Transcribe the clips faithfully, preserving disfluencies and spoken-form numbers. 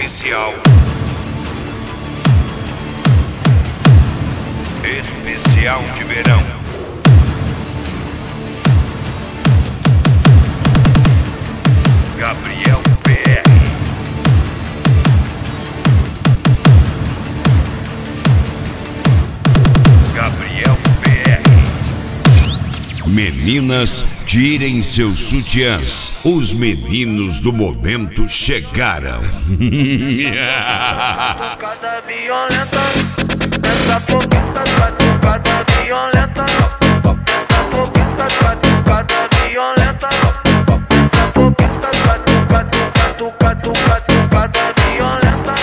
oficial. Especial de verão. Gabriel P R. Gabriel P R. Meninas, tirem seus sutiãs. Os meninos do momento chegaram. Cada violenta, essa fogueta, cada violenta, essa fogueta, cada violenta, essa fogueta, cada violenta,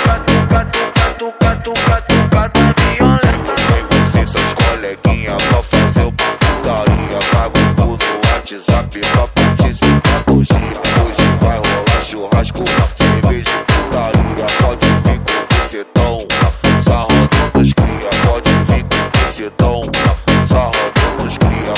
cada violenta. Você seus coleguinhas pra fazer uma putaria, pago tudo no WhatsApp pra participar do dia. Hoje vai rolar churrasco, cerveja e putaria. Pode vir com o bucetão, sarrando dos cria. Pode vir com o bucetão, sarrando dos cria.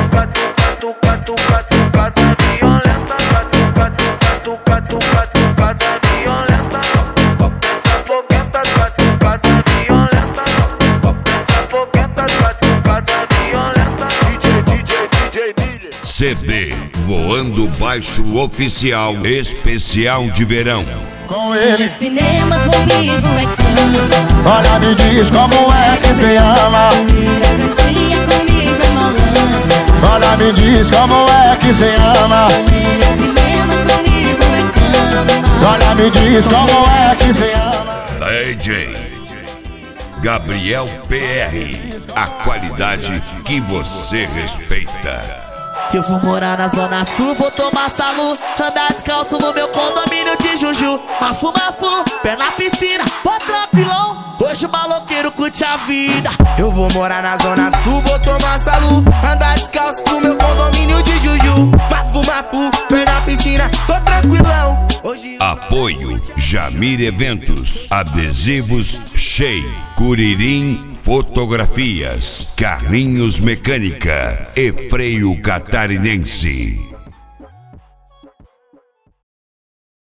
Cada violenta, cada violenta, essa fogueta, cada violenta, essa fogueta, cada violenta. D J, D J, D J, D J. C D Voando Baixo Oficial Especial de Verão. Com ele, Cinema comigo é cama. olha, me diz como é que cê ama. Presentinha comigo é malandra. Olha, me diz como é que cê ama. Cinema comigo é cama. Olha, me diz como é que cê ama. D J Gabriel P R. A qualidade que você respeita. Eu vou morar na zona sul, vou tomar salu, andar descalço no meu condomínio de Juju. Mafu, mafu, pé na piscina, vou tranquilão, hoje o maloqueiro curte a vida. Eu vou morar na zona sul, vou tomar salu, andar descalço no meu condomínio de Juju. Mafu, mafu, pé na piscina, tô tranquilão. Hoje... Apoio Jamir Eventos, Adesivos Shea, Curirim Fotografias, Carrinhos Mecânica e Freio Catarinense.